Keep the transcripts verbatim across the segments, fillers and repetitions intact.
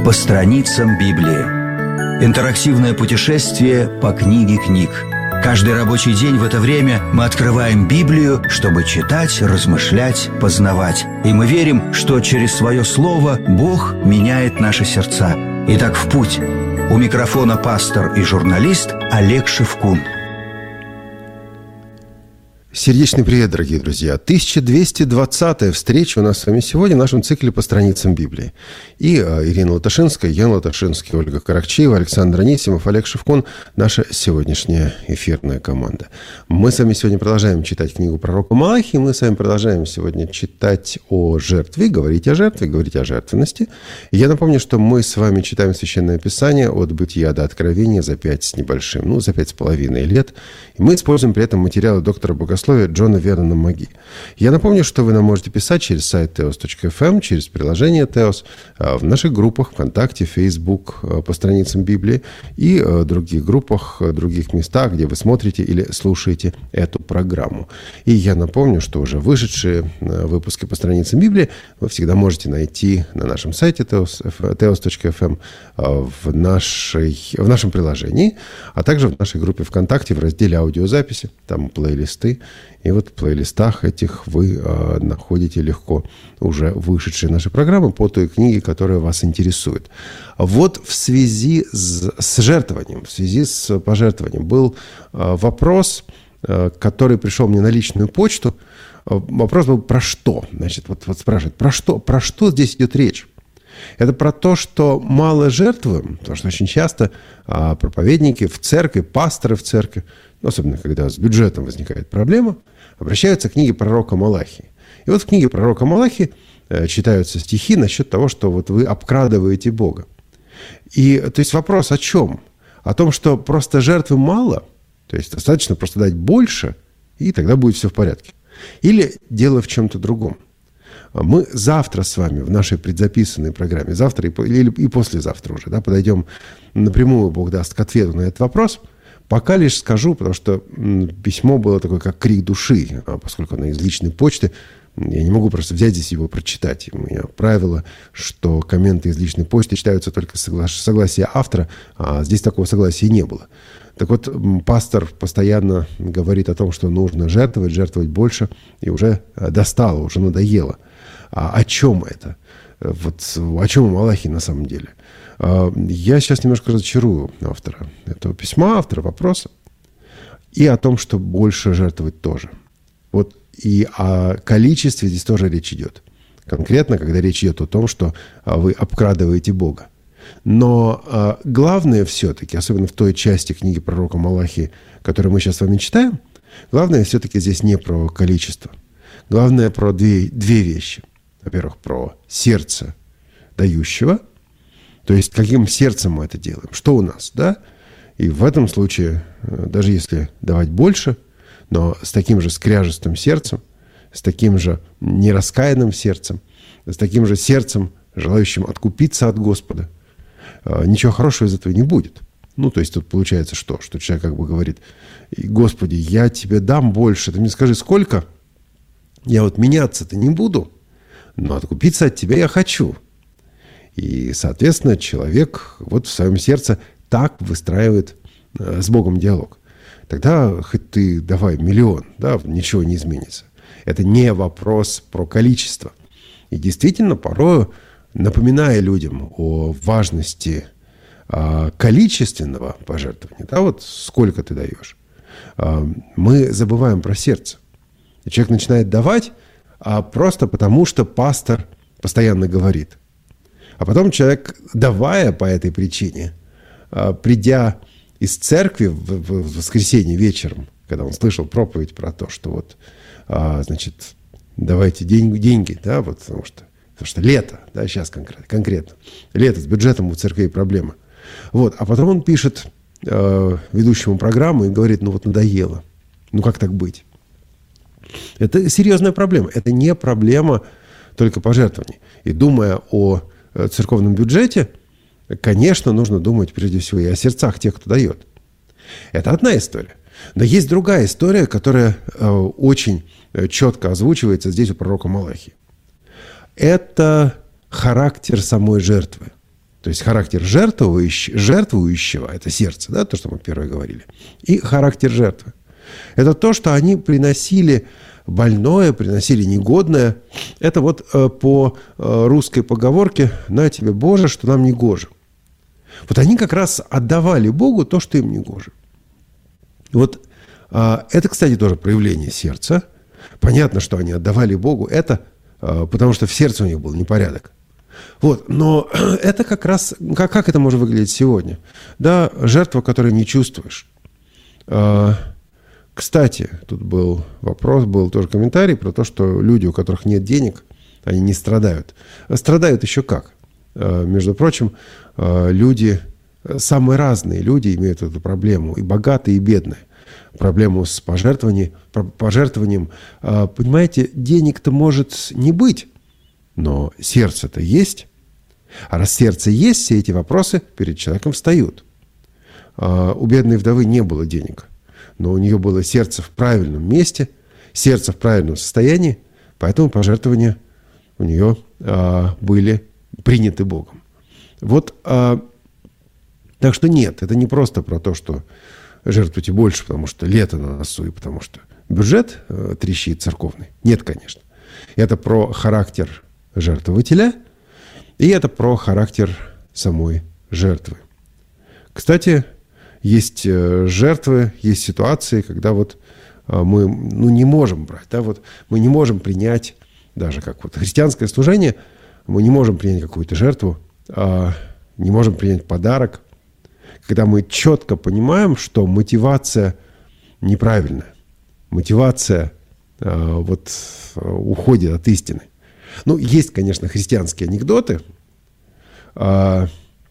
по страницам Библии. Интерактивное путешествие по книге книг. Каждый рабочий день в это время мы открываем Библию, чтобы читать, размышлять, познавать. И мы верим, что через свое слово Бог меняет наши сердца. Итак, в путь. У микрофона пастор и журналист Олег Шевкун. Сердечный привет, дорогие друзья. тысяча двести двадцатая встреча у нас с вами сегодня в нашем цикле по страницам Библии. И Ирина Латашинская, Ян Латашинский, Ольга Каракчиева, Александр Анисимов, Олег Шевкун – наша сегодняшняя эфирная команда. Мы с вами сегодня продолжаем читать книгу пророка Малахии. Мы с вами продолжаем сегодня читать о жертве, говорить о жертве, говорить о жертвенности. И я напомню, что мы с вами читаем Священное Писание от Бытия до Откровения за пять с небольшим, ну, за пять с половиной лет. И мы используем при этом материалы доктора богословия Джона Вернона Маги. Я напомню, что вы нам можете писать через сайт теос точка эф эм, через приложение Теос, в наших группах ВКонтакте, Фейсбук, по страницам Библии и других группах, других местах, где вы смотрите или слушаете эту программу. И я напомню, что уже вышедшие выпуски по страницам Библии вы всегда можете найти на нашем сайте теос точка эф эм, в, нашей, в нашем приложении, а также в нашей группе ВКонтакте в разделе аудиозаписи, там плейлисты. И вот в плейлистах этих вы э, находите легко уже вышедшие наши программы по той книге, которая вас интересует. Вот в связи с, с жертвованием, в связи с пожертвованием был э, вопрос, э, который пришел мне на личную почту. Э, вопрос был про что? Значит, вот, вот спрашивают, про что? Про что здесь идет речь? Это про то, что мало жертвуем, потому что очень часто э, проповедники в церкви, пасторы в церкви, особенно когда с бюджетом возникает проблема, обращаются к книге пророка Малахии. И вот в книге пророка Малахии э, читаются стихи насчет того, что вот вы обкрадываете Бога. И то есть вопрос о чем? О том, что просто жертвы мало, то есть достаточно просто дать больше, и тогда будет все в порядке. Или дело в чем-то другом. Мы завтра с вами в нашей предзаписанной программе, завтра и, или, и послезавтра уже, да, подойдем напрямую, Бог даст, к ответу на этот вопрос. Пока лишь скажу, потому что письмо было такое, как крик души, а поскольку оно из личной почты, я не могу просто взять здесь его прочитать. У меня правило, что комменты из личной почты читаются только с согла- согласия автора, а здесь такого согласия не было. Так вот, пастор постоянно говорит о том, что нужно жертвовать, жертвовать больше, и уже достало, уже надоело. А о чем это? Вот о чем Малахии на самом деле? Я сейчас немножко разочарую автора этого письма, автора вопроса, и о том, что больше жертвовать тоже. Вот и о количестве здесь тоже речь идет. Конкретно, когда речь идет о том, что вы обкрадываете Бога. Но главное все-таки, особенно в той части книги пророка Малахии, которую мы сейчас с вами читаем, главное все-таки здесь не про количество. Главное про две, две вещи. Во-первых, про сердце дающего, то есть каким сердцем мы это делаем, что у нас, да? И в этом случае, даже если давать больше, но с таким же скряжестым сердцем, с таким же нераскаянным сердцем, с таким же сердцем, желающим откупиться от Господа, ничего хорошего из этого не будет. Ну, то есть тут получается что? Что человек как бы говорит: Господи, я тебе дам больше, ты мне скажи, сколько? Я вот меняться-то не буду, но откупиться от тебя я хочу. И, соответственно, человек вот в своем сердце так выстраивает э, с Богом диалог. Тогда хоть ты давай миллион, да, ничего не изменится. Это не вопрос про количество. И действительно, порой, напоминая людям о важности э, количественного пожертвования, да, вот сколько ты даешь, э, мы забываем про сердце. И человек начинает давать а просто потому, что пастор постоянно говорит. А потом человек, давая по этой причине, придя из церкви в воскресенье вечером, когда он слышал проповедь про то, что вот, значит, давайте деньги, деньги, да, вот, потому что, потому что лето, да, сейчас конкретно, конкретно, лето, с бюджетом у церквей проблема. Вот, а потом он пишет э, ведущему программу и говорит: ну вот надоело, ну как так быть? Это серьезная проблема, это не проблема только пожертвований. И думая о церковном бюджете, конечно, нужно думать прежде всего и о сердцах тех, кто дает. Это одна история. Но есть другая история, которая э, очень четко озвучивается здесь у пророка Малахии. Это характер самой жертвы. То То есть характер жертвующего, жертвующего – это сердце, да, то, что мы первое говорили. И характер жертвы. Это то, что они приносили больное, приносили негодное. Это вот э, по э, русской поговорке «на тебе, Боже, что нам не гоже». Вот они как раз отдавали Богу то, что им не гоже. Вот э, это, кстати, тоже проявление сердца. Понятно, что они отдавали Богу это, э, потому что в сердце у них был непорядок. Вот, но это как раз, как, как это может выглядеть сегодня? Да, жертва, которую не чувствуешь. Э, Кстати, тут был вопрос, был тоже комментарий про то, что люди, у которых нет денег, они не страдают. Страдают еще как. Между прочим, люди, самые разные люди имеют эту проблему, и богатые, и бедные. Проблему с пожертвованием. пожертвованием. Понимаете, денег-то может не быть, но сердце-то есть. А раз сердце есть, все эти вопросы перед человеком встают. У бедной вдовы не было денег. Но у нее было сердце в правильном месте, сердце в правильном состоянии, поэтому пожертвования у нее а, были приняты Богом. Вот, а, так что нет, это не просто про то, что жертвуйте больше, потому что лето на носу и потому что бюджет а, трещит церковный. Нет, конечно. Это про характер жертвователя, и это про характер самой жертвы. Кстати, есть жертвы, есть ситуации, когда вот мы ну, не можем брать, да, вот мы не можем принять, даже как вот христианское служение, мы не можем принять какую-то жертву, не можем принять подарок, когда мы четко понимаем, что мотивация неправильная, мотивация вот уходит от истины. Ну, есть, конечно, христианские анекдоты, когда,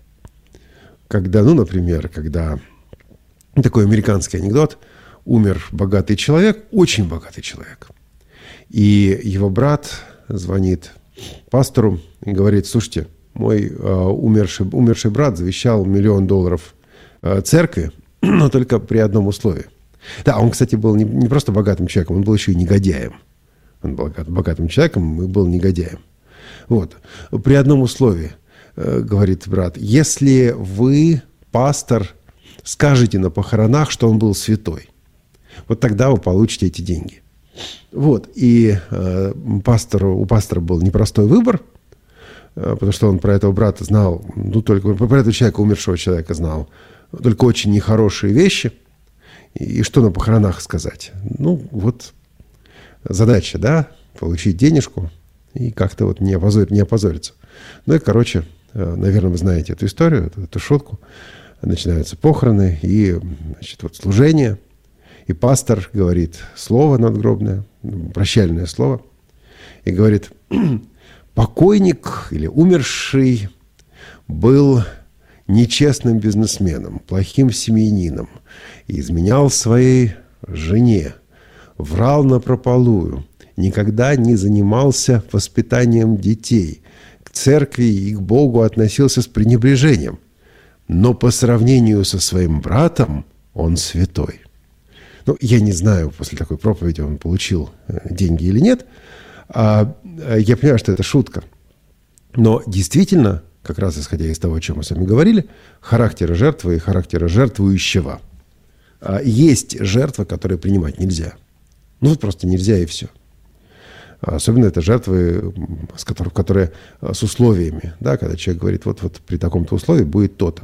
ну, например, когда такой американский анекдот. Умер богатый человек, очень богатый человек. И его брат звонит пастору и говорит: слушайте, мой э, умерший, умерший брат завещал миллион долларов э, церкви, но только при одном условии. Да, он, кстати, был не, не просто богатым человеком, он был еще и негодяем. Он был богатым человеком и был негодяем. Вот. При одном условии, э, говорит брат: если вы, пастор, скажите на похоронах, что он был святой, вот тогда вы получите эти деньги. Вот. И э, пастору, у пастора был непростой выбор, э, потому что он про этого брата знал, ну, только про этого человека, умершего человека знал, только очень нехорошие вещи. И, и что на похоронах сказать? Ну, вот задача, да, получить денежку и как-то вот не, опозор, не опозориться. Ну и, короче, э, наверное, вы знаете эту историю, эту, эту шутку. Начинаются похороны и, значит, вот служение. И пастор говорит слово надгробное, прощальное слово. И говорит: покойник или умерший был нечестным бизнесменом, плохим семьянином, и изменял своей жене, врал напропалую, никогда не занимался воспитанием детей, к церкви и к Богу относился с пренебрежением. Но по сравнению со своим братом он святой. Ну, я не знаю, после такой проповеди он получил деньги или нет. А, я понимаю, что это шутка. Но действительно, как раз исходя из того, о чем мы с вами говорили, характера жертвы и характера жертвующего. А, есть жертвы, которые принимать нельзя. Ну, вот просто нельзя и все. Особенно это жертвы, с которых, которые с условиями. Да, когда человек говорит: вот, вот при таком-то условии будет то-то.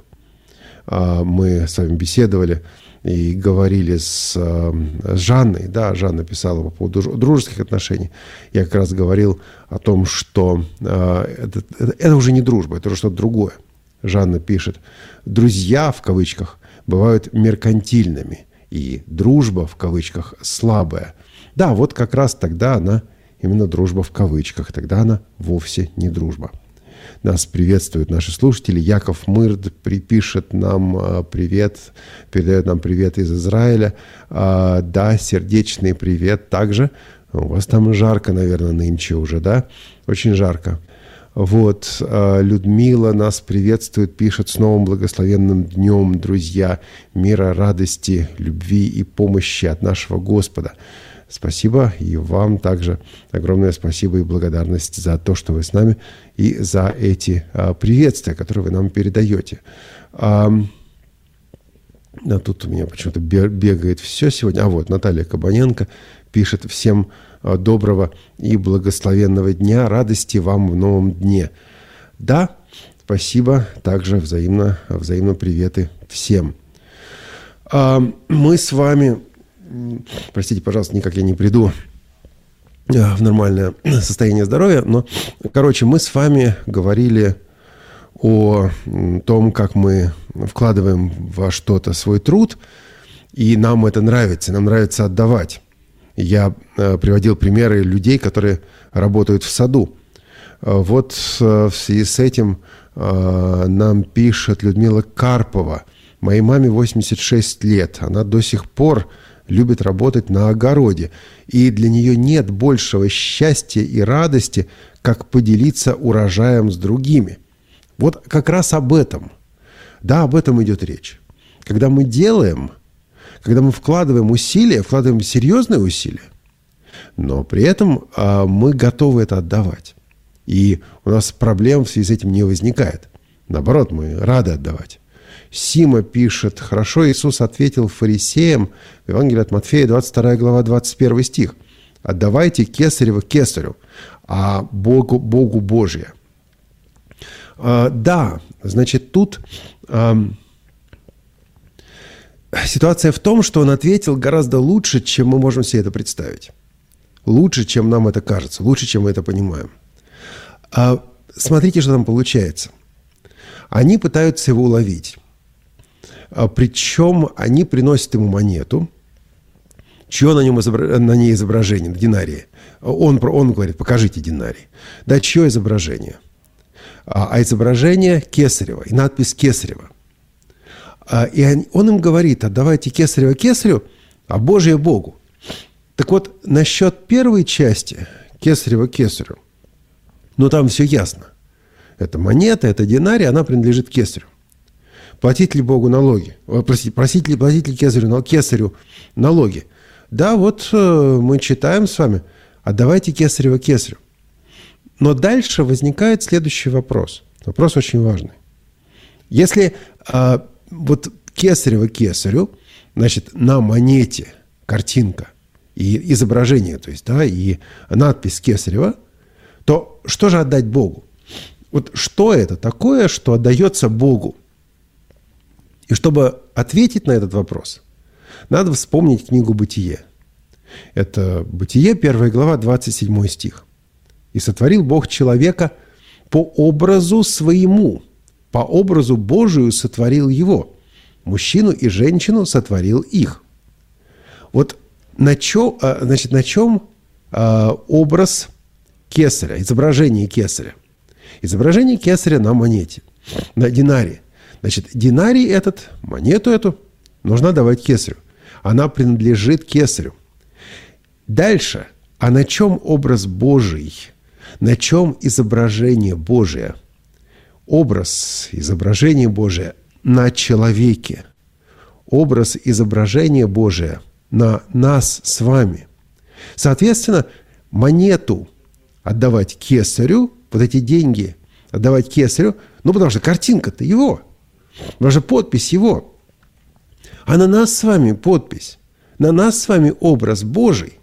Мы с вами беседовали и говорили с, с Жанной. Да, Жанна писала по поводу дружеских отношений. Я как раз говорил о том, что это, это, это уже не дружба, это уже что-то другое. Жанна пишет: друзья, в кавычках, бывают меркантильными, и дружба, в кавычках, слабая. Да, вот как раз тогда она именно дружба в кавычках, тогда она вовсе не дружба. Нас приветствуют наши слушатели. Яков Мырд припишет нам привет, передает нам привет из Израиля. Да, сердечный привет также. У вас там жарко, наверное, нынче уже, да? Очень жарко. Вот, Людмила нас приветствует, пишет: с новым благословенным днем, друзья, мира, радости, любви и помощи от нашего Господа. Спасибо, и вам также огромное спасибо и благодарность за то, что вы с нами, и за эти а, приветствия, которые вы нам передаете. А, да, тут у меня почему-то бегает все сегодня. А вот Наталья Кабаненко пишет: всем а, доброго и благословенного дня, радости вам в новом дне. Да, спасибо, также взаимно, взаимно приветы всем. А, мы с вами... Простите, пожалуйста, никак я не приду в нормальное состояние здоровья, но, короче, мы с вами говорили о том, как мы вкладываем во что-то свой труд, и нам это нравится, нам нравится отдавать. Я приводил примеры людей, которые работают в саду. Вот в связи с этим нам пишет Людмила Карпова: моей маме восемьдесят шесть лет, она до сих пор любит работать на огороде, и для нее нет большего счастья и радости, как поделиться урожаем с другими. Вот как раз об этом. Да, об этом идет речь. Когда мы делаем, когда мы вкладываем усилия, вкладываем серьезные усилия, но при этом а, мы готовы это отдавать. И у нас проблем в связи с этим не возникает. Наоборот, мы рады отдавать. Сима пишет: хорошо Иисус ответил фарисеям в Евангелии от Матфея, двадцать вторая глава, двадцать первый стих. Отдавайте кесарево кесарю, а Богу, Богу Божье. А, да, значит, тут а, ситуация в том, что он ответил гораздо лучше, чем мы можем себе это представить. Лучше, чем нам это кажется, лучше, чем мы это понимаем. А, смотрите, что там получается. Они пытаются его уловить. Причем они приносят ему монету, чье на, нем изобра... на ней изображение, на динарии. Он, он говорит: покажите динарий. Да, чье изображение? А, а изображение кесарево, и надпись кесарево. А, и он им говорит: отдавайте кесарево кесарю, а Божье Богу. Так вот, насчет первой части, кесарево кесарю, ну там все ясно. Это монета, это динарий, она принадлежит кесарю. Платить ли Богу налоги? Простите, просить ли, платить ли кесарю, кесарю налоги? Да, вот э, мы читаем с вами: отдавайте кесарево кесарю. Но дальше возникает следующий вопрос. Вопрос очень важный. Если э, вот кесарево кесарю, значит, на монете картинка и изображение, то есть, да, и надпись кесарева, то что же отдать Богу? Вот что это такое, что отдается Богу? И чтобы ответить на этот вопрос, надо вспомнить книгу «Бытие». Это «Бытие», первая глава, двадцать седьмой стих. «И сотворил Бог человека по образу своему, по образу Божию сотворил его, мужчину и женщину сотворил их». Вот на чем, значит, на чем образ кесаря, изображение кесаря? Изображение кесаря на монете, на динарии. Значит, динарий этот, монету эту, нужно давать кесарю. Она принадлежит кесарю. Дальше. А на чем образ Божий? На чем изображение Божие? Образ, изображение Божие на человеке. Образ, изображение Божие на нас с вами. Соответственно, монету отдавать кесарю, вот эти деньги отдавать кесарю, ну, потому что картинка-то его. Потому что подпись его. А на нас с вами подпись. На нас с вами образ Божий.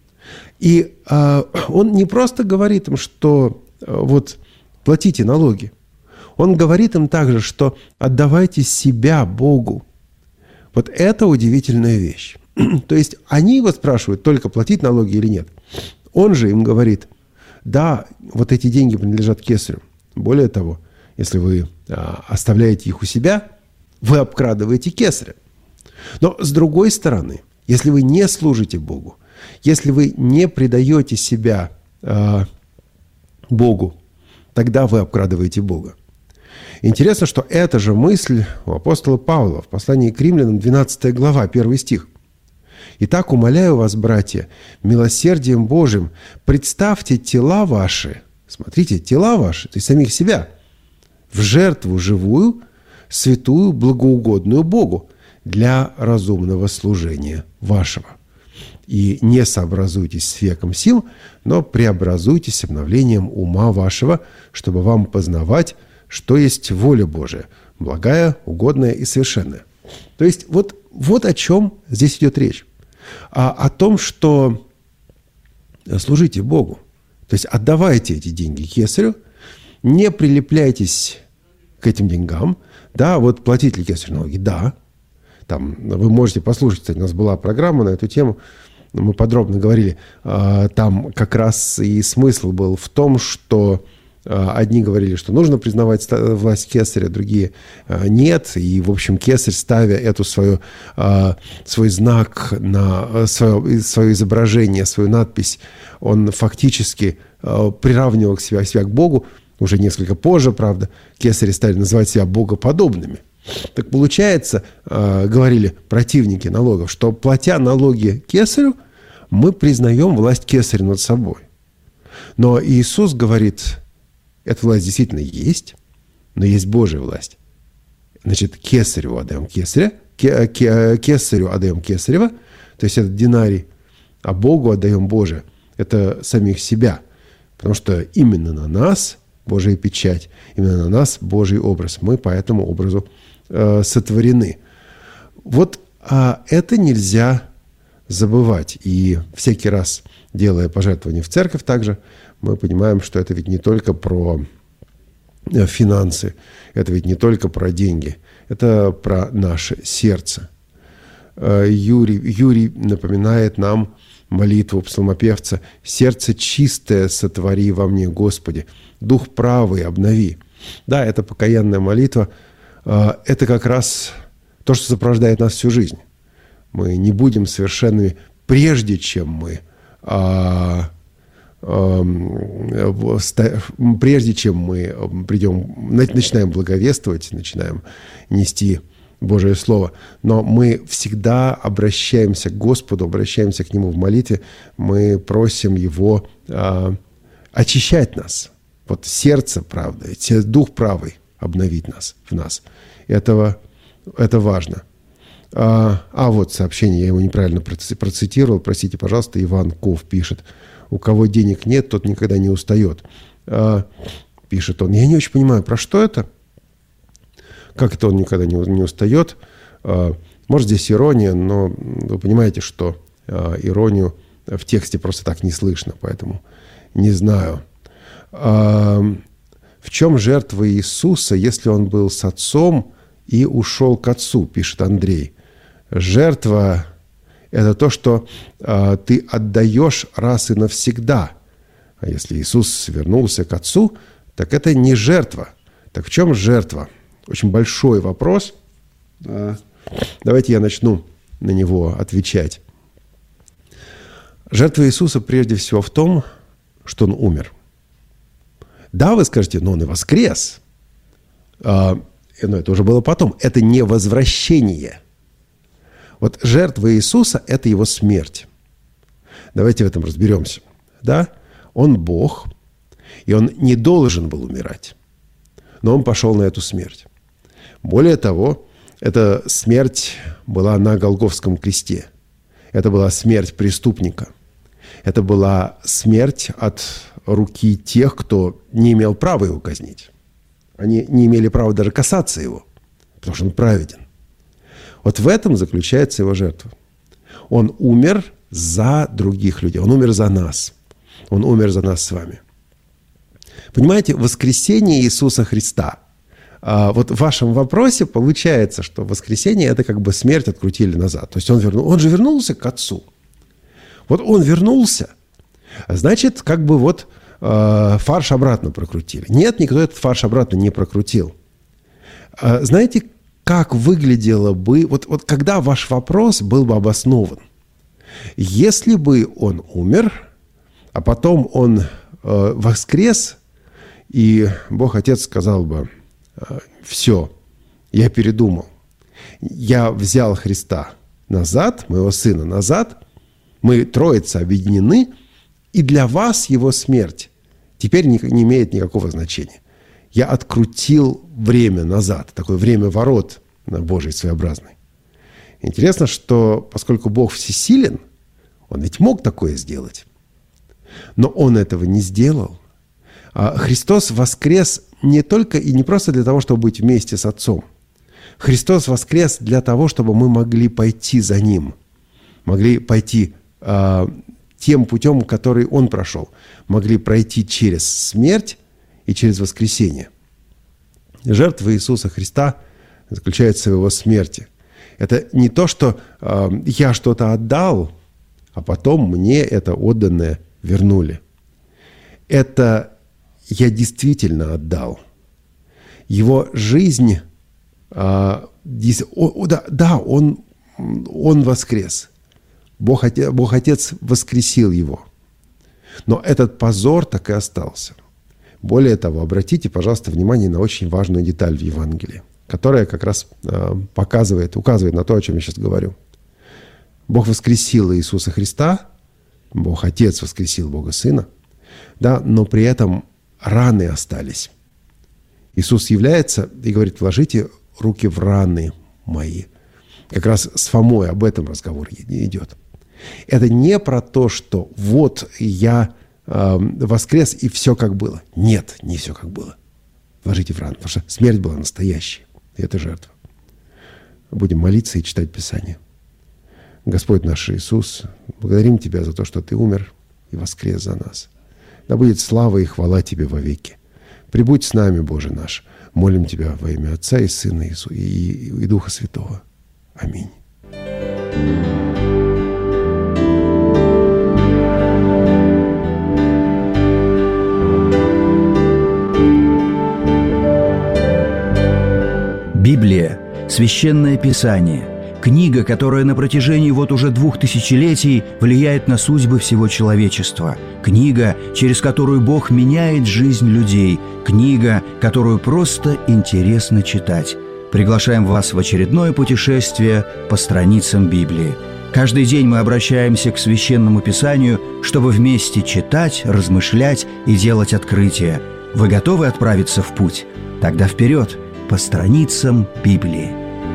И а, он не просто говорит им, что а, вот платите налоги. Он говорит им также, что отдавайте себя Богу. Вот это удивительная вещь. То есть они его спрашивают, только платить налоги или нет. Он же им говорит: да, вот эти деньги принадлежат кесарю. Более того, если вы а, оставляете их у себя, вы обкрадываете кесаря. Но с другой стороны, если вы не служите Богу, если вы не предаете себя а, Богу, тогда вы обкрадываете Бога. Интересно, что эта же мысль у апостола Павла в послании к Римлянам, двенадцатая глава, первый стих. «Итак, умоляю вас, братья, милосердием Божьим, представьте тела ваши», смотрите, тела ваши, то есть самих себя, в жертву живую, святую, благоугодную Богу для разумного служения вашего. И не сообразуйтесь с веком сим, но преобразуйтесь обновлением ума вашего, чтобы вам познавать, что есть воля Божия, благая, угодная и совершенная». То есть вот, вот о чем здесь идет речь. А о том, что служите Богу. То есть отдавайте эти деньги кесарю, не прилепляйтесь к этим деньгам. Да, вот платите ли кесарю налоги? Да. Там, вы можете послушать, кстати, у нас была программа на эту тему, мы подробно говорили. Там как раз и смысл был в том, что одни говорили, что нужно признавать власть кесаря, другие нет. И, в общем, кесарь, ставя эту свою, свой знак на свое, свое изображение, свою надпись, он фактически приравнивал себя, себя к Богу. Уже несколько позже, правда, кесари стали называть себя богоподобными. Так получается, говорили противники налогов, что, платя налоги кесарю, мы признаем власть кесаря над собой. Но Иисус говорит, эта власть действительно есть, но есть Божья власть. Значит, кесарю отдаем кесаря, кесарю отдаем кесарева, то есть это динарий, а Богу отдаем Божие. Это самих себя. Потому что именно на нас Божья печать, именно на нас Божий образ. Мы по этому образу э, сотворены. Вот а это нельзя забывать. И всякий раз, делая пожертвования в церковь также, мы понимаем, что это ведь не только про финансы, это ведь не только про деньги, это про наше сердце. Юрий, Юрий напоминает нам молитву псалмопевца: «Сердце чистое сотвори во мне, Господи, дух правый обнови». Да, это покаянная молитва. Это как раз то, что сопровождает нас всю жизнь. Мы не будем совершенными, прежде чем мы, а, а, прежде чем мы придем, начинаем благовествовать, начинаем нести Божие Слово. Но мы всегда обращаемся к Господу, обращаемся к Нему в молитве. Мы просим Его а, очищать нас. Вот сердце правды, дух правый обновить нас, в нас. Этого, это важно. А, а вот сообщение, я его неправильно процитировал, простите, пожалуйста, Иван Ков пишет: «У кого денег нет, тот никогда не устает». А, пишет он. Я не очень понимаю, про что это? Как это он никогда не, не устает? А, может, здесь ирония, но вы понимаете, что а, иронию в тексте просто так не слышно, поэтому не знаю. А, в чем жертва Иисуса, если Он был с Отцом и ушел к Отцу, пишет Андрей. Жертва – это то, что а, ты отдаешь раз и навсегда. А если Иисус вернулся к Отцу, так это не жертва. Так в чем жертва? Очень большой вопрос. А, давайте я начну на него отвечать. Жертва Иисуса прежде всего в том, что Он умер. Да, вы скажете, но Он и воскрес. А, но это уже было потом. Это не возвращение. Вот жертва Иисуса – это Его смерть. Давайте в этом разберемся. Да? Он Бог, и Он не должен был умирать. Но Он пошел на эту смерть. Более того, эта смерть была на Голгофском кресте. Это была смерть преступника. Это была смерть от руки тех, кто не имел права Его казнить. Они не имели права даже касаться Его, потому что Он праведен. Вот в этом заключается Его жертва. Он умер за других людей. Он умер за нас. Он умер за нас с вами. Понимаете, воскресение Иисуса Христа. А вот в вашем вопросе получается, что воскресение – это как бы смерть открутили назад. То есть он, вернул, он же вернулся к Отцу. Вот Он вернулся, значит, как бы вот э, фарш обратно прокрутили. Нет, никто этот фарш обратно не прокрутил. А знаете, как выглядело бы, вот, вот когда ваш вопрос был бы обоснован? Если бы Он умер, а потом Он э, воскрес, и Бог Отец сказал бы: все, я передумал. Я взял Христа назад, моего Сына назад, мы троица объединены, и для вас Его смерть теперь не, не имеет никакого значения. Я открутил время назад, такое время ворот Божий своеобразный. Интересно, что поскольку Бог всесилен, Он ведь мог такое сделать. Но Он этого не сделал. Христос воскрес не только и не просто для того, чтобы быть вместе с Отцом. Христос воскрес для того, чтобы мы могли пойти за Ним. Могли пойти э, тем путем, который Он прошел. Могли пройти через смерть и через воскресение. Жертва Иисуса Христа заключается в Его смерти. Это не то, что э, я что-то отдал, а потом мне это отданное вернули. Это я действительно отдал. Его жизнь, э, о, да, да он, он воскрес. Бог Отец, Бог Отец воскресил Его. Но этот позор так и остался. Более того, обратите, пожалуйста, внимание на очень важную деталь в Евангелии, которая как раз э, показывает, указывает на то, о чем я сейчас говорю. Бог воскресил Иисуса Христа, Бог Отец воскресил Бога Сына, да, но при этом раны остались. Иисус является и говорит: вложите руки в раны мои. Как раз с Фомой об этом разговор идет. Это не про то, что вот я э, воскрес и все как было. Нет, не все как было. Вложите в раны, потому что смерть была настоящей. И это жертва. Будем молиться и читать Писание. Господь наш Иисус, благодарим Тебя за то, что Ты умер и воскрес за нас. Да будет слава и хвала Тебе вовеки. Прибудь с нами, Боже наш. Молим Тебя во имя Отца и Сына и, и, и Духа Святого. Аминь. Библия – Священное Писание, книга, которая на протяжении вот уже двух тысячелетий влияет на судьбы всего человечества, книга, через которую Бог меняет жизнь людей, книга, которую просто интересно читать. Приглашаем вас в очередное путешествие по страницам Библии. Каждый день мы обращаемся к Священному Писанию, чтобы вместе читать, размышлять и делать открытия. Вы готовы отправиться в путь? Тогда вперед! По страницам Библии.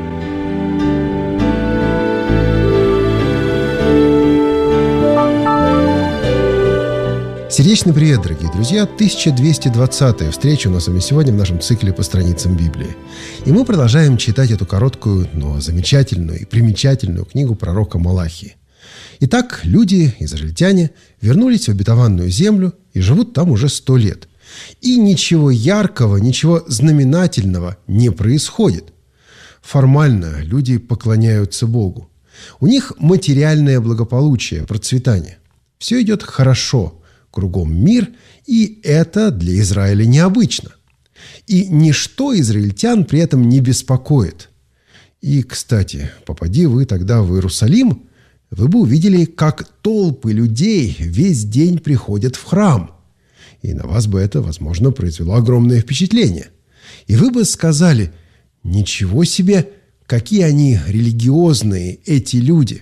Сердечный привет, дорогие друзья! тысяча двести двадцатая встреча у нас с вами сегодня в нашем цикле по страницам Библии. И мы продолжаем читать эту короткую, но замечательную и примечательную книгу пророка Малахии. Итак, люди, израильтяне, вернулись в обетованную землю и живут там уже сто лет. И ничего яркого, ничего знаменательного не происходит. Формально люди поклоняются Богу. У них материальное благополучие, процветание. Все идет хорошо, кругом мир, и это для Израиля необычно. И ничто израильтян при этом не беспокоит. И, кстати, попади вы тогда в Иерусалим, вы бы увидели, как толпы людей весь день приходят в храм. И на вас бы это, возможно, произвело огромное впечатление. И вы бы сказали: ничего себе, какие они религиозные, эти люди.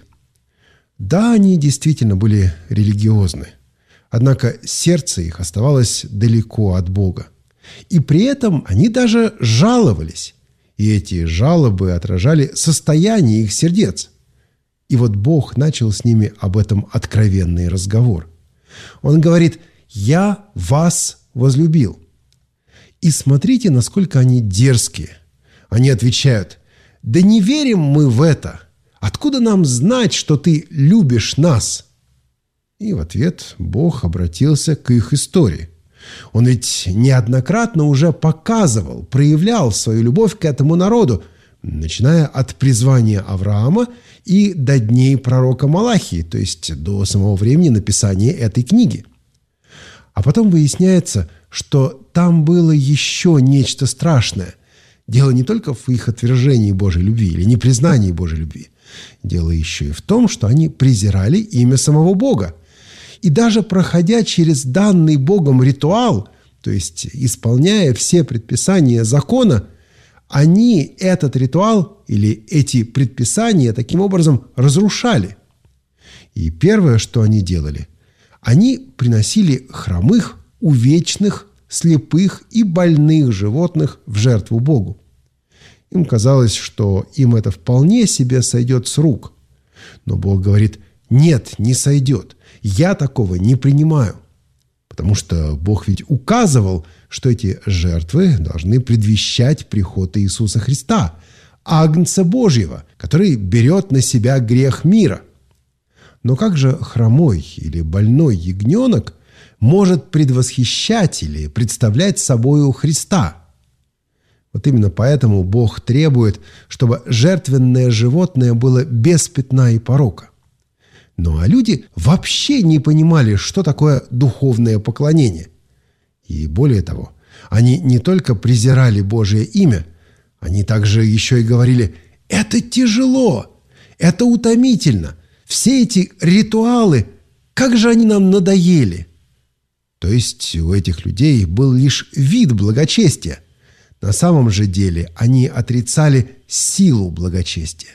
Да, они действительно были религиозны. Однако сердце их оставалось далеко от Бога. И при этом они даже жаловались. И эти жалобы отражали состояние их сердец. И вот Бог начал с ними об этом откровенный разговор. Он говорит: «Я вас возлюбил». И смотрите, насколько они дерзкие. Они отвечают: «Да не верим мы в это. Откуда нам знать, что ты любишь нас?» И в ответ Бог обратился к их истории. Он ведь неоднократно уже показывал, проявлял свою любовь к этому народу, начиная от призвания Авраама и до дней пророка Малахии, то есть до самого времени написания этой книги. А потом выясняется, что там было еще нечто страшное. Дело не только в их отвержении Божьей любви или непризнании Божьей любви. Дело еще и в том, что они презирали имя самого Бога. И даже проходя через данный Богом ритуал, то есть исполняя все предписания закона, они этот ритуал или эти предписания таким образом разрушали. И первое, что они делали, они приносили хромых, увечных, слепых и больных животных в жертву Богу. Им казалось, что им это вполне себе сойдет с рук. Но Бог говорит: Нет, не сойдет. Я такого не принимаю. Потому что Бог ведь указывал, что эти жертвы должны предвещать приход Иисуса Христа, Агнца Божьего, который берет на себя грех мира. Но как же хромой или больной ягненок может предвосхищать или представлять собою Христа? Вот именно поэтому Бог требует, чтобы жертвенное животное было без пятна и порока. Ну а люди вообще не понимали, что такое духовное поклонение. И более того, они не только презирали Божие имя, они также еще и говорили: «Это тяжело, это утомительно, все эти ритуалы, как же они нам надоели!» То есть у этих людей был лишь вид благочестия. На самом же деле они отрицали силу благочестия.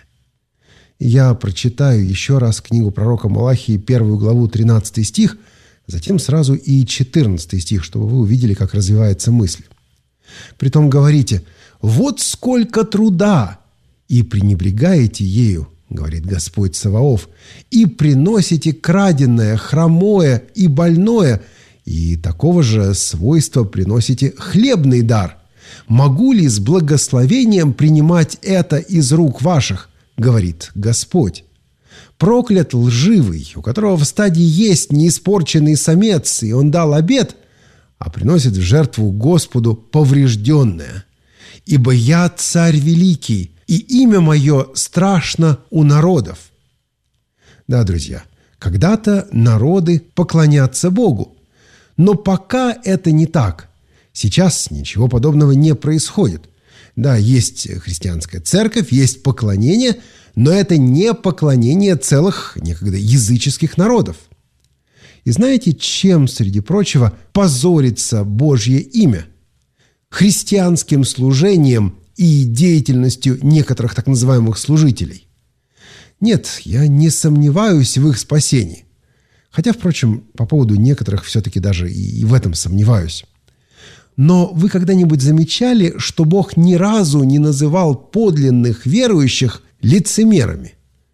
Я прочитаю еще раз книгу пророка Малахии, первую главу, тринадцатый стих, затем сразу и четырнадцатый стих, чтобы вы увидели, как развивается мысль. «Притом говорите: вот сколько труда, и пренебрегаете ею, говорит Господь Саваоф, и приносите краденое, хромое и больное, и такого же свойства приносите хлебный дар. Могу ли с благословением принимать это из рук ваших, говорит Господь? Проклят лживый, у которого в стаде есть неиспорченный самец, и он дал обет, а приносит в жертву Господу поврежденное. Ибо я царь великий, и имя мое страшно у народов». Да, друзья, когда-то народы поклонятся Богу, но пока это не так. Сейчас ничего подобного не происходит. Да, есть христианская церковь, есть поклонение, но это не поклонение целых некогда языческих народов. И знаете, чем, среди прочего, позорится Божье имя? Христианским служением и деятельностью некоторых так называемых служителей. Нет, я не сомневаюсь в их спасении. Хотя, впрочем, по поводу некоторых все-таки даже и в этом сомневаюсь. Но вы когда-нибудь замечали, что Бог ни разу не называл подлинных верующих лицемерами?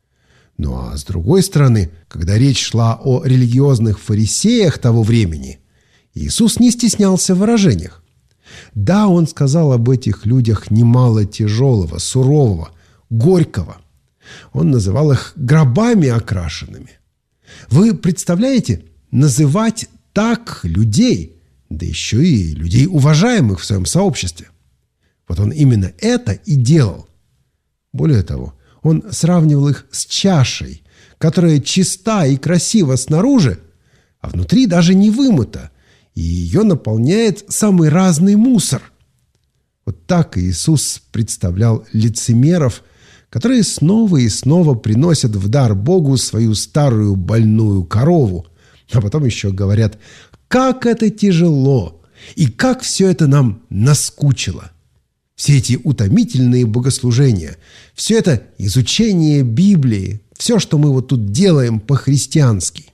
Ну а с другой стороны, когда речь шла о религиозных фарисеях того времени, Иисус не стеснялся в выражениях. Да, Он сказал об этих людях немало тяжелого, сурового, горького. Он называл их гробами окрашенными. Вы представляете, называть так людей, да еще и людей, уважаемых в своем сообществе? Вот Он именно это и делал. Более того, Он сравнивал их с чашей, которая чиста и красива снаружи, а внутри даже не вымыта, и ее наполняет самый разный мусор. Вот так Иисус представлял лицемеров, которые снова и снова приносят в дар Богу свою старую больную корову, а потом еще говорят: «Как это тяжело! И как все это нам наскучило!» Все эти утомительные богослужения, все это изучение Библии, все, что мы вот тут делаем по-христиански.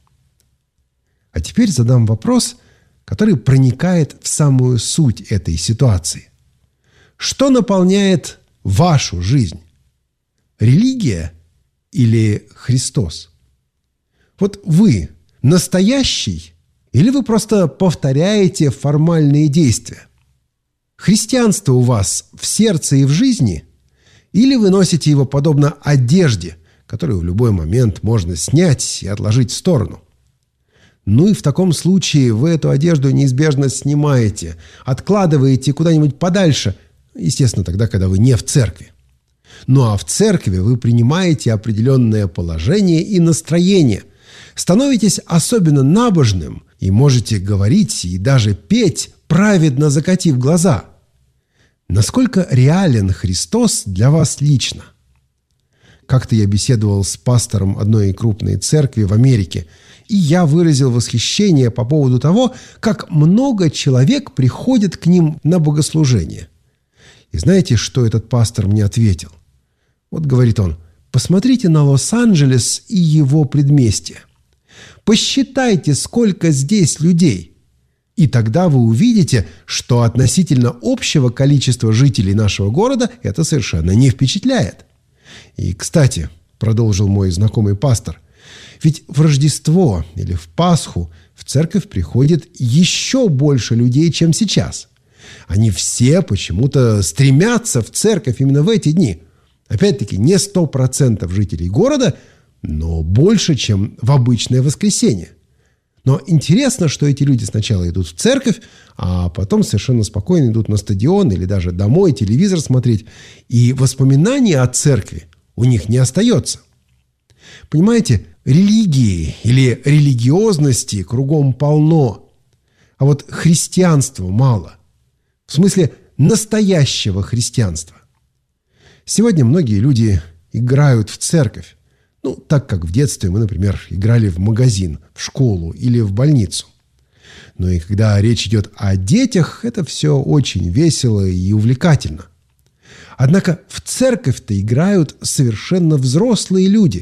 А теперь задам вопрос, который проникает в самую суть этой ситуации. Что наполняет вашу жизнь? Религия или Христос? Вот вы настоящий или вы просто повторяете формальные действия? Христианство у вас в сердце и в жизни? Или вы носите его подобно одежде, которую в любой момент можно снять и отложить в сторону? Ну и в таком случае вы эту одежду неизбежно снимаете, откладываете куда-нибудь подальше, естественно, тогда, когда вы не в церкви. Ну а в церкви вы принимаете определенное положение и настроение, становитесь особенно набожным и можете говорить и даже петь, праведно закатив глаза. Насколько реален Христос для вас лично? Как-то я беседовал с пастором одной крупной церкви в Америке, и я выразил восхищение по поводу того, как много человек приходит к ним на богослужение. И знаете, что этот пастор мне ответил? Вот говорит он: посмотрите на Лос-Анджелес и его предместье. Посчитайте, сколько здесь людей. И тогда вы увидите, что относительно общего количества жителей нашего города это совершенно не впечатляет. И, кстати, продолжил мой знакомый пастор, Ведь в Рождество или в Пасху в церковь приходит еще больше людей, чем сейчас. Они все почему-то стремятся в церковь именно в эти дни. Опять-таки, не сто процентов жителей города, но больше, чем в обычное воскресенье. Но интересно, что эти люди сначала идут в церковь, а потом совершенно спокойно идут на стадион или даже домой телевизор смотреть. И воспоминания о церкви у них не остается. Понимаете, религии или религиозности кругом полно, а вот христианства мало. В смысле настоящего христианства. Сегодня многие люди играют в церковь. Ну, так как в детстве мы, например, играли в магазин, в школу или в больницу. Но и когда речь идет о детях, это все очень весело и увлекательно. Однако в церковь-то играют совершенно взрослые люди.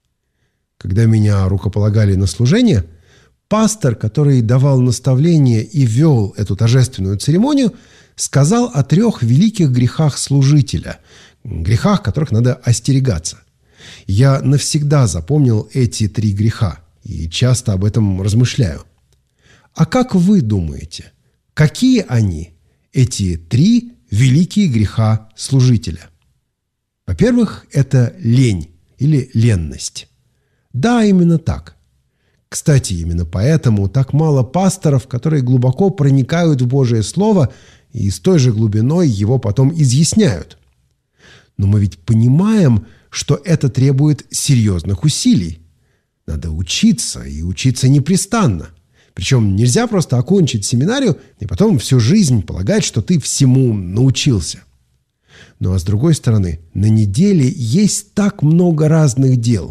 Когда меня рукополагали на служение, пастор, который давал наставления и вел эту торжественную церемонию, сказал о трех великих грехах служителя, грехах, которых надо остерегаться. Я навсегда запомнил эти три греха и часто об этом размышляю. А как вы думаете, какие они, эти три великие греха служителя? Во-первых, это лень или ленность. Да, именно так. Кстати, именно поэтому так мало пасторов, которые глубоко проникают в Божие Слово и с той же глубиной его потом изъясняют. Но мы ведь понимаем, что это требует серьезных усилий. Надо учиться, и учиться непрестанно. Причем нельзя просто окончить семинарию и потом всю жизнь полагать, что ты всему научился. Ну а с другой стороны, на неделе есть так много разных дел.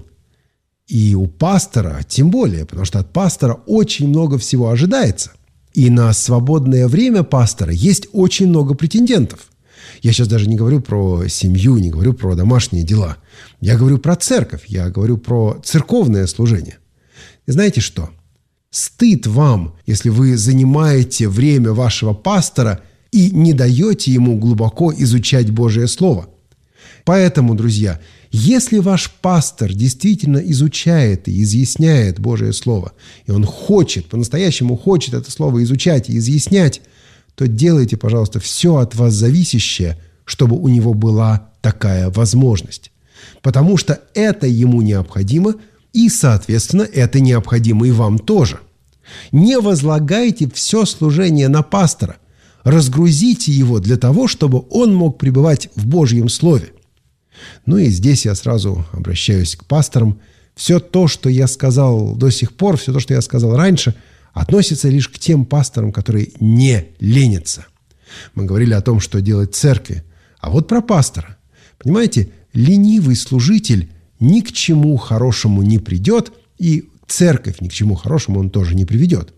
И у пастора тем более, потому что от пастора очень много всего ожидается. И на свободное время пастора есть очень много претендентов. Я сейчас даже не говорю про семью, не говорю про домашние дела. Я говорю про церковь, я говорю про церковное служение. И знаете что? Стыд вам, если вы занимаете время вашего пастора и не даете ему глубоко изучать Божие Слово. Поэтому, друзья, если ваш пастор действительно изучает и изъясняет Божие Слово, и он хочет, по-настоящему хочет это Слово изучать и изъяснять, то делайте, пожалуйста, все от вас зависящее, чтобы у него была такая возможность. Потому что это ему необходимо, и, соответственно, это необходимо и вам тоже. Не возлагайте все служение на пастора. Разгрузите его для того, чтобы он мог пребывать в Божьем Слове. Ну и здесь я сразу обращаюсь к пасторам. Все то, что я сказал до сих пор, все то, что я сказал раньше, относится лишь к тем пасторам, которые не ленятся. Мы говорили о том, что делать в церкви. А вот про пастора. Понимаете, ленивый служитель ни к чему хорошему не придет, и церковь ни к чему хорошему он тоже не приведет.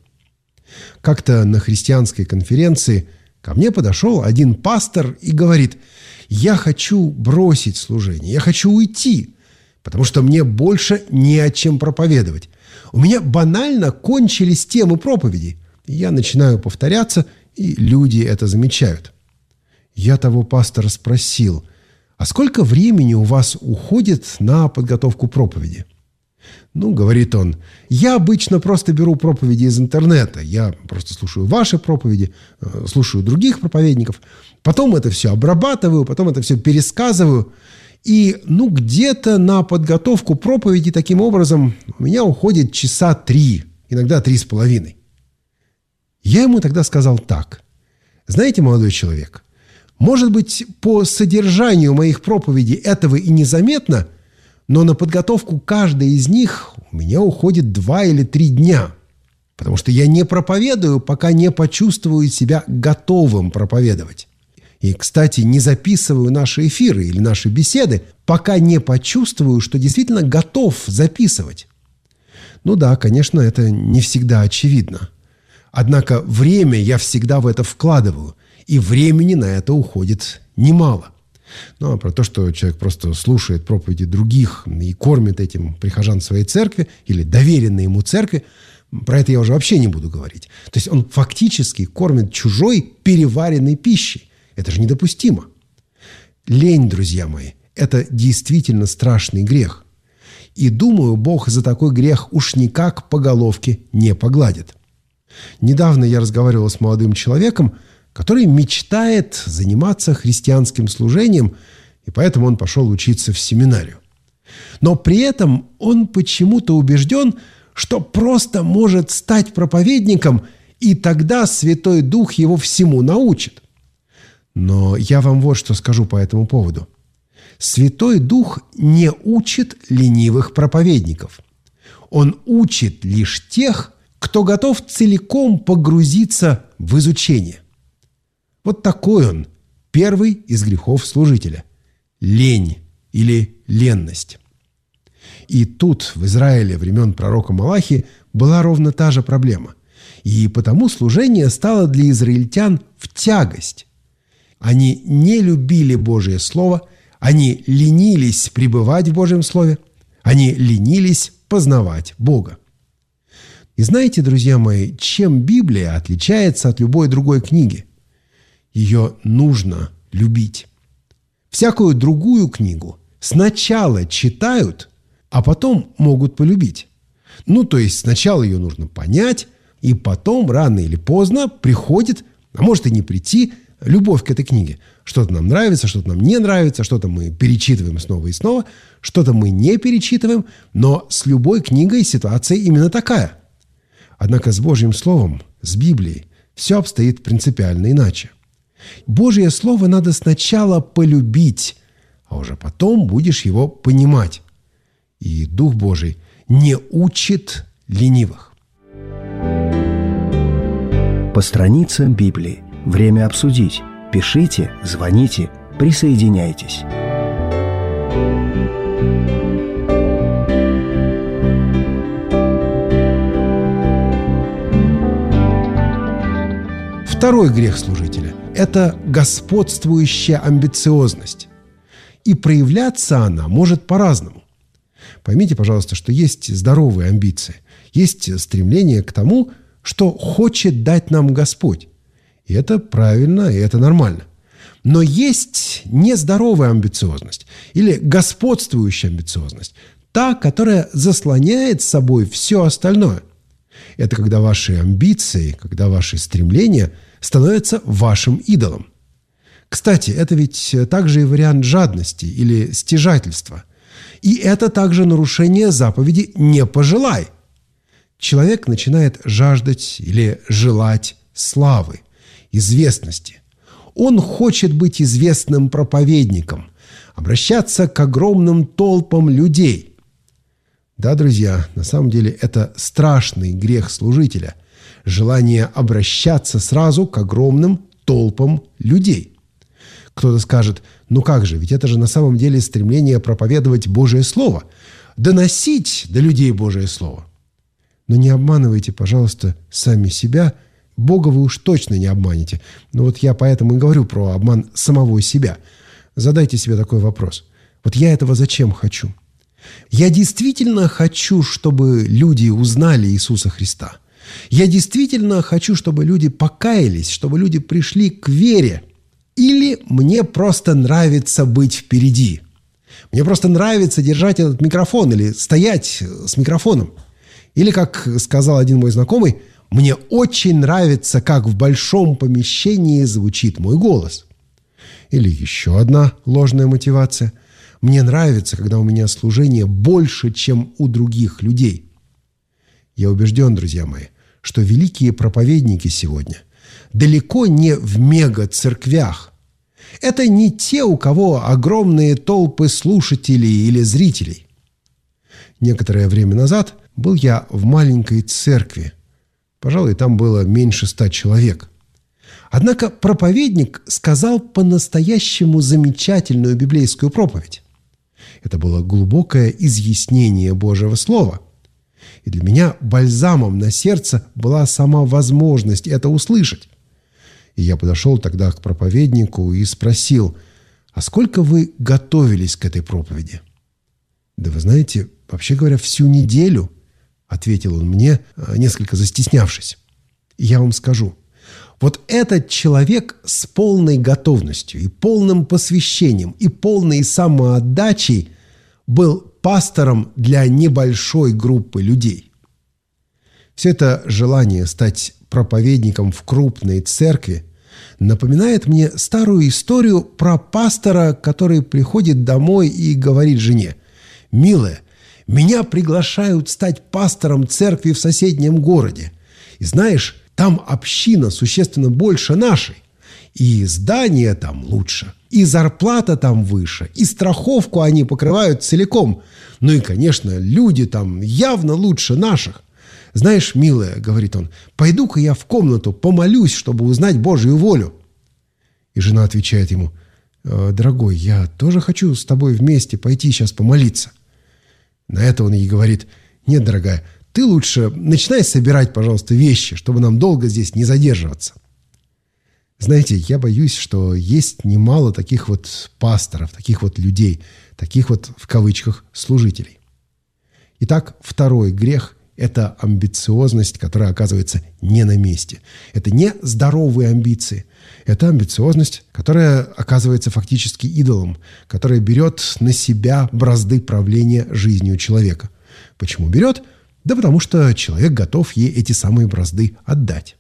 Как-то на христианской конференции ко мне подошел один пастор и говорит: «Я хочу бросить служение, я хочу уйти, потому что мне больше не о чем проповедовать. У меня банально кончились темы проповеди». И я начинаю повторяться, и люди это замечают. Я того пастора спросил: «А сколько времени у вас уходит на подготовку проповеди?» «Ну, — говорит он, — я обычно просто беру проповеди из интернета. Я просто слушаю ваши проповеди, слушаю других проповедников, потом это все обрабатываю, потом это все пересказываю. И, ну, где-то на подготовку проповеди таким образом у меня уходит часа три, иногда три с половиной». Я ему тогда сказал так: «Знаете, молодой человек, может быть, по содержанию моих проповедей этого и незаметно, но на подготовку каждой из них у меня уходит два или три дня, потому что я не проповедую, пока не почувствую себя готовым проповедовать. И, кстати, не записываю наши эфиры или наши беседы, пока не почувствую, что действительно готов записывать». Ну да, конечно, это не всегда очевидно. Однако время я всегда в это вкладываю, и времени на это уходит немало. Ну, а про то, что человек просто слушает проповеди других и кормит этим прихожан своей церкви или доверенной ему церкви, про это я уже вообще не буду говорить. То есть он фактически кормит чужой переваренной пищей. Это же недопустимо. Лень, друзья мои, это действительно страшный грех. И думаю, Бог за такой грех уж никак по головке не погладит. Недавно я разговаривал с молодым человеком, который мечтает заниматься христианским служением, и поэтому он пошел учиться в семинарию. Но при этом он почему-то убежден, что просто может стать проповедником, и тогда Святой Дух его всему научит. Но я вам вот что скажу по этому поводу. Святой Дух не учит ленивых проповедников. Он учит лишь тех, кто готов целиком погрузиться в изучение. Вот такой он, первый из грехов служителя – лень или ленность. И тут, в Израиле времен пророка Малахи, была ровно та же проблема. И потому служение стало для израильтян в тягость. Они не любили Божие Слово, они ленились пребывать в Божьем Слове, они ленились познавать Бога. И знаете, друзья мои, чем Библия отличается от любой другой книги? Ее нужно любить. Всякую другую книгу сначала читают, а потом могут полюбить. Ну, то есть сначала ее нужно понять, и потом, рано или поздно, приходит, а может и не прийти, любовь к этой книге. Что-то нам нравится, что-то нам не нравится, что-то мы перечитываем снова и снова, что-то мы не перечитываем, но с любой книгой ситуация именно такая. Однако с Божьим Словом, с Библией, все обстоит принципиально иначе. Божье Слово надо сначала полюбить, а уже потом будешь его понимать. И Дух Божий не учит ленивых. По страницам Библии. Время обсудить. Пишите, звоните, присоединяйтесь. Второй грех служителя – это господствующая амбициозность. И проявляться она может по-разному. Поймите, пожалуйста, что есть здоровые амбиции, есть стремление к тому, что хочет дать нам Господь. И это правильно, и это нормально. Но есть нездоровая амбициозность или господствующая амбициозность, та, которая заслоняет собой все остальное. Это когда ваши амбиции, когда ваши стремления становятся вашим идолом. Кстати, это ведь также и вариант жадности или стяжательства. И это также нарушение заповеди «не пожелай». Человек начинает жаждать или желать славы, известности. Он хочет быть известным проповедником, обращаться к огромным толпам людей. Да, друзья, на самом деле это страшный грех служителя – желание обращаться сразу к огромным толпам людей. Кто-то скажет, ну как же, ведь это же на самом деле стремление проповедовать Божие Слово, доносить до людей Божие Слово. Но не обманывайте, пожалуйста, сами себя. Бога вы уж точно не обманете. Но вот я поэтому и говорю про обман самого себя. Задайте себе такой вопрос. Вот я этого зачем хочу? Я действительно хочу, чтобы люди узнали Иисуса Христа. Я действительно хочу, чтобы люди покаялись, чтобы люди пришли к вере. Или мне просто нравится быть впереди. Мне просто нравится держать этот микрофон или стоять с микрофоном. Или, как сказал один мой знакомый, мне очень нравится, как в большом помещении звучит мой голос. Или еще одна ложная мотивация. Мне нравится, когда у меня служение больше, чем у других людей. Я убежден, друзья мои, что великие проповедники сегодня далеко не в мега-церквях. Это не те, у кого огромные толпы слушателей или зрителей. Некоторое время назад был я в маленькой церкви. Пожалуй, там было меньше ста человек. Однако проповедник сказал по-настоящему замечательную библейскую проповедь. Это было глубокое изъяснение Божьего Слова. И для меня бальзамом на сердце была сама возможность это услышать. И я подошел тогда к проповеднику и спросил, а сколько вы готовились к этой проповеди? Да вы знаете, вообще говоря, всю неделю, ответил он мне, несколько застеснявшись. И я вам скажу, вот этот человек с полной готовностью и полным посвящением и полной самоотдачей был пастором для небольшой группы людей. Все это желание стать проповедником в крупной церкви напоминает мне старую историю про пастора, который приходит домой и говорит жене: «Милая, меня приглашают стать пастором церкви в соседнем городе. И знаешь, там община существенно больше нашей. И здание там лучше, и зарплата там выше, и страховку они покрывают целиком. Ну и, конечно, люди там явно лучше наших. Знаешь, милая, — говорит он, — пойду-ка я в комнату помолюсь, чтобы узнать Божью волю». И жена отвечает ему: «Дорогой, я тоже хочу с тобой вместе пойти сейчас помолиться». На это он ей говорит: «Нет, дорогая, ты лучше начинай собирать, пожалуйста, вещи, чтобы нам долго здесь не задерживаться». Знаете, я боюсь, что есть немало таких вот пасторов, таких вот людей, таких вот, в кавычках, служителей. Итак, второй грех – это амбициозность, которая оказывается не на месте. Это не здоровые амбиции. Это амбициозность, которая оказывается фактически идолом, которая берет на себя бразды правления жизнью человека. Почему берет? Да потому что человек готов ей эти самые бразды отдать.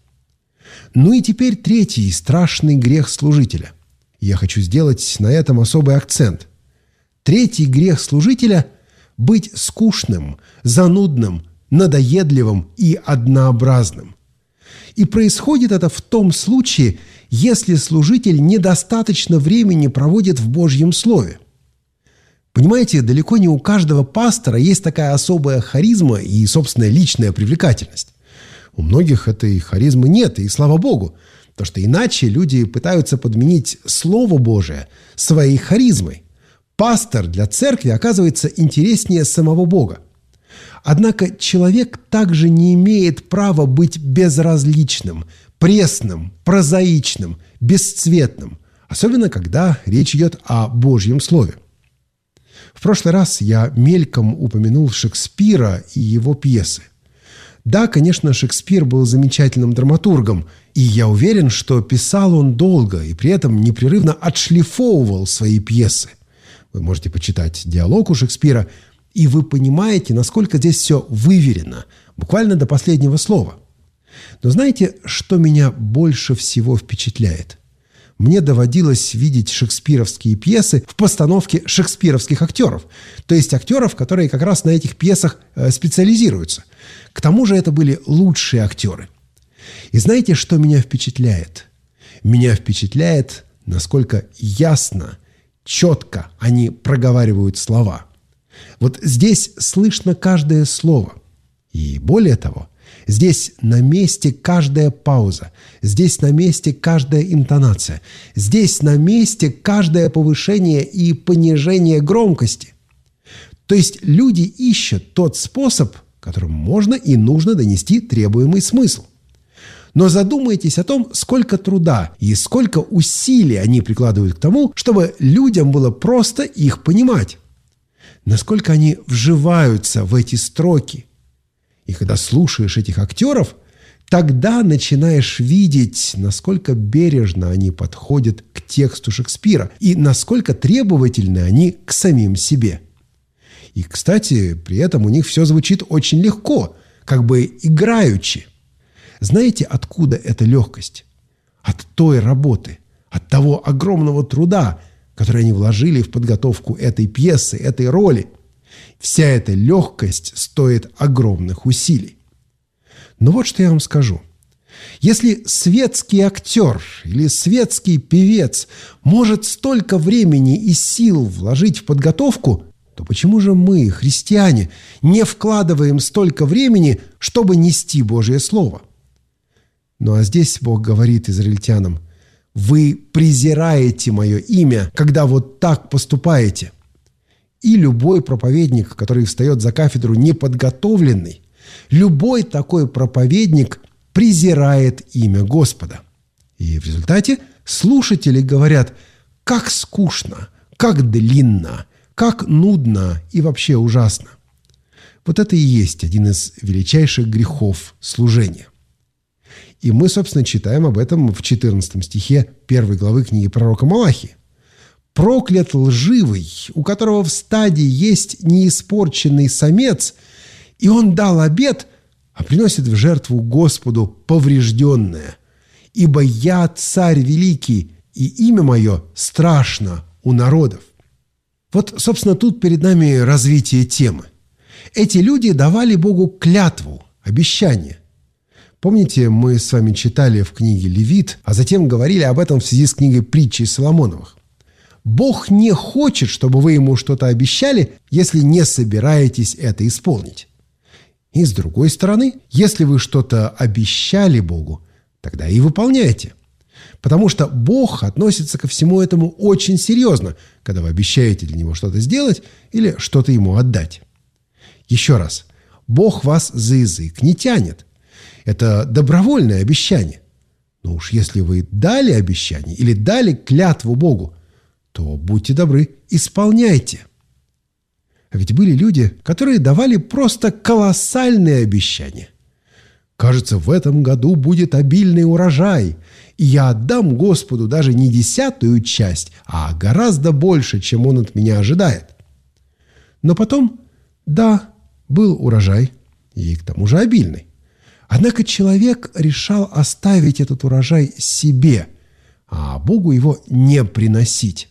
Ну и теперь третий страшный грех служителя. Я хочу сделать на этом особый акцент. Третий грех служителя – быть скучным, занудным, надоедливым и однообразным. И происходит это в том случае, если служитель недостаточно времени проводит в Божьем Слове. Понимаете, далеко не у каждого пастора есть такая особая харизма и собственная личная привлекательность. У многих этой харизмы нет, и слава Богу, потому что иначе люди пытаются подменить Слово Божие своей харизмой. Пастор для церкви оказывается интереснее самого Бога. Однако человек также не имеет права быть безразличным, пресным, прозаичным, бесцветным, особенно когда речь идет о Божьем Слове. В прошлый раз я мельком упомянул Шекспира и его пьесы. Да, конечно, Шекспир был замечательным драматургом, и я уверен, что писал он долго и при этом непрерывно отшлифовывал свои пьесы. Вы можете почитать диалог у Шекспира, и вы понимаете, насколько здесь все выверено, буквально до последнего слова. Но знаете, что меня больше всего впечатляет? Мне доводилось видеть шекспировские пьесы в постановке шекспировских актеров, то есть актеров, которые как раз на этих пьесах специализируются. К тому же это были лучшие актеры. И знаете, что меня впечатляет? Меня впечатляет, насколько ясно, четко они проговаривают слова. Вот здесь слышно каждое слово. И более того, здесь на месте каждая пауза, здесь на месте каждая интонация, здесь на месте каждое повышение и понижение громкости. То есть люди ищут тот способ, которым можно и нужно донести требуемый смысл. Но задумайтесь о том, сколько труда и сколько усилий они прикладывают к тому, чтобы людям было просто их понимать. Насколько они вживаются в эти строки. И когда слушаешь этих актеров, тогда начинаешь видеть, насколько бережно они подходят к тексту Шекспира и насколько требовательны они к самим себе. И, кстати, при этом у них все звучит очень легко, как бы играючи. Знаете, откуда эта легкость? От той работы, от того огромного труда, который они вложили в подготовку этой пьесы, этой роли. Вся эта легкость стоит огромных усилий. Но вот что я вам скажу. Если светский актер или светский певец может столько времени и сил вложить в подготовку, то почему же мы, христиане, не вкладываем столько времени, чтобы нести Божье Слово? Ну а здесь Бог говорит израильтянам: «Вы презираете мое имя, когда вот так поступаете». И любой проповедник, который встает за кафедру неподготовленный, любой такой проповедник презирает имя Господа. И в результате слушатели говорят: как скучно, как длинно, как нудно и вообще ужасно. Вот это и есть один из величайших грехов служения. И мы, собственно, читаем об этом в четырнадцатом стихе первой главы книги пророка Малахии. проклят лживый, у которого в стаде есть неиспорченный самец, и он дал обет, а приносит в жертву Господу поврежденное. Ибо я царь великий, и имя мое страшно у народов». Вот, собственно, тут перед нами развитие темы. Эти люди давали Богу клятву, обещание. Помните, мы с вами читали в книге «Левит», а затем говорили об этом в связи с книгой «Притчи Соломоновых». Бог не хочет, чтобы вы ему что-то обещали, если не собираетесь это исполнить. И с другой стороны, если вы что-то обещали Богу, тогда и выполняйте. Потому что Бог относится ко всему этому очень серьезно, когда вы обещаете для Него что-то сделать или что-то Ему отдать. Еще раз, Бог вас за язык не тянет. Это добровольное обещание. Но уж если вы дали обещание или дали клятву Богу, то будьте добры, исполняйте. А ведь были люди, которые давали просто колоссальные обещания. «Кажется, в этом году будет обильный урожай, и я отдам Господу даже не десятую часть, а гораздо больше, чем Он от меня ожидает». Но потом, да, был урожай, и к тому же обильный. Однако человек решал оставить этот урожай себе, а Богу его не приносить.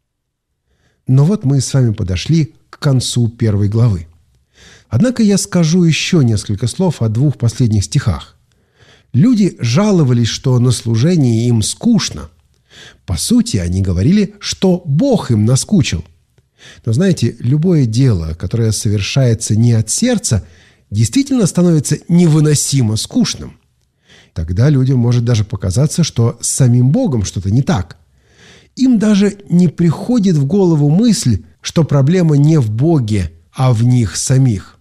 Но вот мы с вами подошли к концу первой главы. Однако я скажу еще несколько слов о двух последних стихах. Люди жаловались, что на служении им скучно. По сути, они говорили, что Бог им наскучил. Но знаете, любое дело, которое совершается не от сердца, действительно становится невыносимо скучным. Тогда людям может даже показаться, что с самим Богом что-то не так. Им даже не приходит в голову мысль, что проблема не в Боге, а в них самих.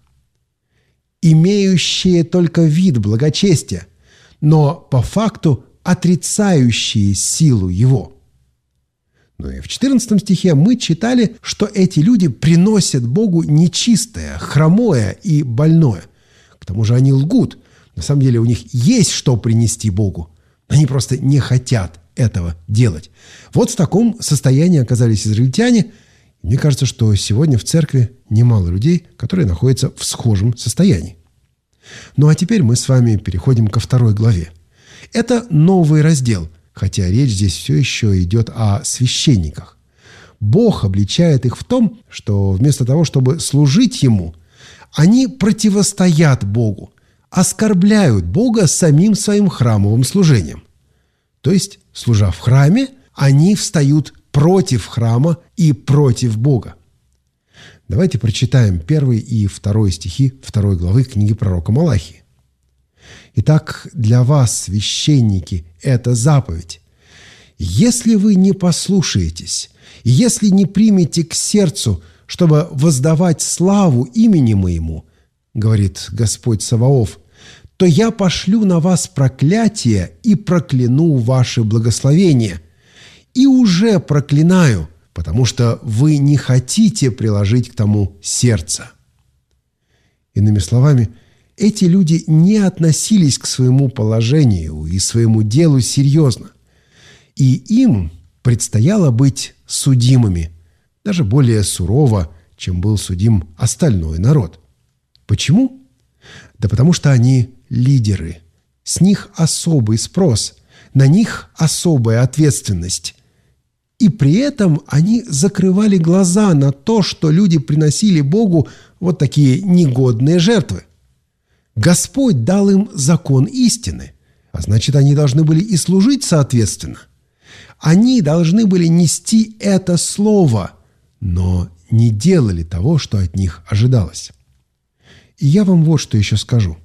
Имеющие только вид благочестия, но по факту отрицающие силу его. Ну и в четырнадцатом стихе мы читали, что эти люди приносят Богу нечистое, хромое и больное. К тому же они лгут. На самом деле у них есть что принести Богу. Они просто не хотят этого делать. Вот в таком состоянии оказались израильтяне. И мне кажется, что сегодня в церкви немало людей, которые находятся в схожем состоянии. Ну а теперь мы с вами переходим ко второй главе. Это новый раздел, хотя речь здесь все еще идет о священниках. Бог обличает их в том, что вместо того, чтобы служить Ему, они противостоят Богу, оскорбляют Бога самим своим храмовым служением. То есть, служа в храме, они встают против храма и против Бога. Давайте прочитаем первый и второй стихи второй главы книги пророка Малахии. «Итак, для вас, священники, это заповедь. Если вы не послушаетесь, и если не примете к сердцу, чтобы воздавать славу имени моему, говорит Господь Саваоф, то я пошлю на вас проклятие и прокляну ваши благословения. И уже проклинаю, потому что вы не хотите приложить к тому сердце». Иными словами, эти люди не относились к своему положению и своему делу серьезно. И им предстояло быть судимыми, даже более сурово, чем был судим остальной народ. Почему? Да потому что они лидеры. С них особый спрос, на них особая ответственность. И при этом они закрывали глаза на то, что люди приносили Богу вот такие негодные жертвы. Господь дал им закон истины, а значит, они должны были и служить соответственно. Они должны были нести это слово, но не делали того, что от них ожидалось. И я вам вот что еще скажу.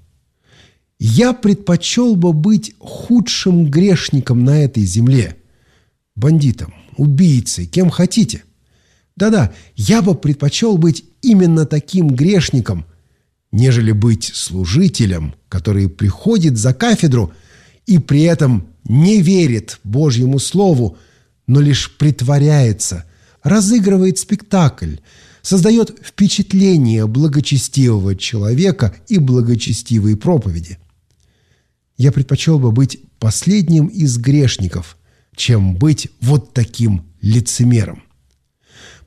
Я предпочел бы быть худшим грешником на этой земле, бандитом, убийцей, кем хотите. Да-да, я бы предпочел быть именно таким грешником, нежели быть служителем, который приходит за кафедру и при этом не верит Божьему Слову, но лишь притворяется, разыгрывает спектакль, создает впечатление благочестивого человека и благочестивой проповеди. Я предпочел бы быть последним из грешников, чем быть вот таким лицемером.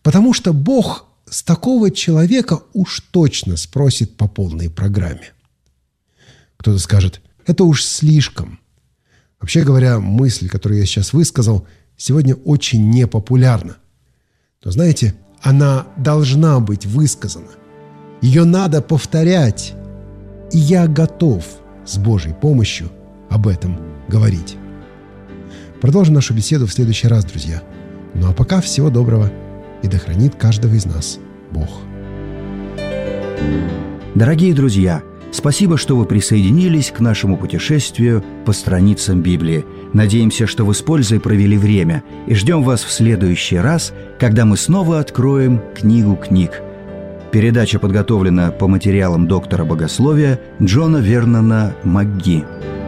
Потому что Бог с такого человека уж точно спросит по полной программе. Кто-то скажет, это уж слишком. Вообще говоря, мысль, которую я сейчас высказал, сегодня очень непопулярна. Но знаете, она должна быть высказана. Ее надо повторять. И я готов с Божьей помощью об этом говорить. Продолжим нашу беседу в следующий раз, друзья. Ну а пока всего доброго, и да хранит каждого из нас Бог. Дорогие друзья, спасибо, что вы присоединились к нашему путешествию по страницам Библии. Надеемся, что вы с пользой провели время, и ждем вас в следующий раз, когда мы снова откроем книгу книг. Передача подготовлена по материалам доктора богословия Джона Вернона МакГи.